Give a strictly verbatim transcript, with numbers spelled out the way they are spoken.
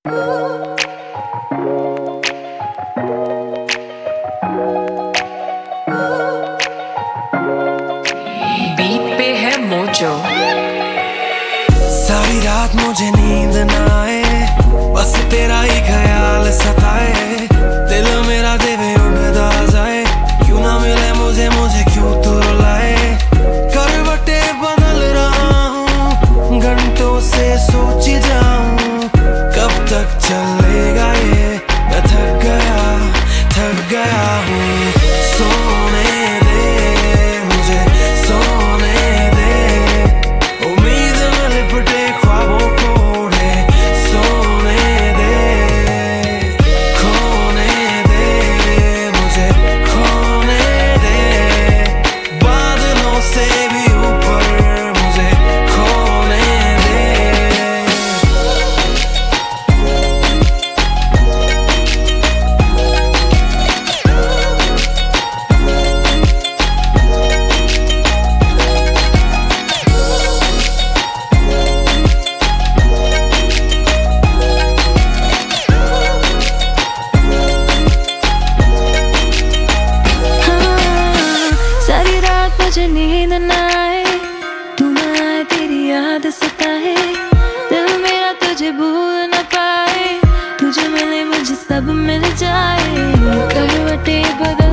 Beat पे है mojo. सारी रात मुझे नींद ना आए, बस तेरा ही ख्याल सताए। दिल मेरा देवे उड़ता जाए, क्यों ना मिले मुझे मुझे क्यों तू रुलाए। करवटे बदल रहा हूँ, घंटों से सोच जाऊं, कब तक चलेगा ये। मैं थक गया थक गया हूँ, सोने दे मुझे सोने दे। उम्मीद में लिपटे ख्वाबों को उड़े सोने दे। खोने दे मुझे खोने दे, बादलों से भी ऊपर मुझे खोने दे। मुझे नींद ना आए, तू ना आए, तेरी याद सताए। दिल मेरा तुझे भूल ना पाए, तुझे मिले मुझे सब मिल जाए। करवटें बदल